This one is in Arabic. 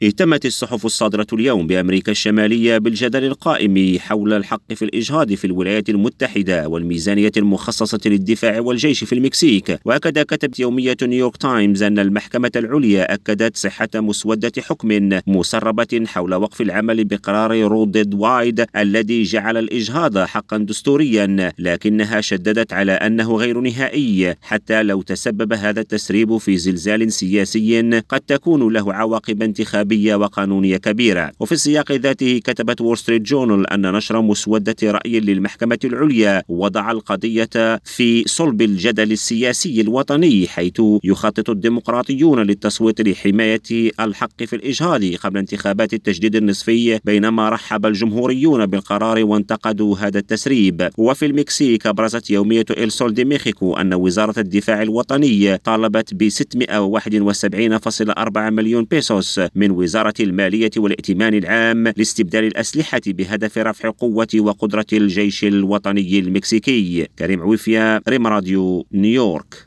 اهتمت الصحف الصادرة اليوم بأمريكا الشمالية بالجدل القائم حول الحق في الإجهاض في الولايات المتحدة والميزانية المخصصة للدفاع والجيش في المكسيك. وهكذا كتبت يومية نيويورك تايمز أن المحكمة العليا أكدت صحة مسودة حكم مسربة حول وقف العمل بقرار رو ديد وايد الذي جعل الإجهاض حقا دستوريا، لكنها شددت على أنه غير نهائي حتى لو تسبب هذا التسريب في زلزال سياسي قد تكون له عواقب انتخابية وقانونية كبيرة. وفي السياق ذاته كتبت وول ستريت جورنال أن نشر مسودة رأي للمحكمة العليا وضع القضية في صلب الجدل السياسي الوطني، حيث يخطط الديمقراطيون للتصويت لحماية الحق في الإجهاض قبل انتخابات التجديد النصفي، بينما رحب الجمهوريون بالقرار وانتقدوا هذا التسريب. وفي المكسيك أبرزت يومية إل سول دي ميخيكو أن وزارة الدفاع الوطني طالبت ب 671.4 مليون بيسوس من وزارة المالية والائتمان العام لاستبدال الأسلحة بهدف رفع قوة وقدرة الجيش الوطني المكسيكي. كريم عويفية، ريم راديو، نيويورك.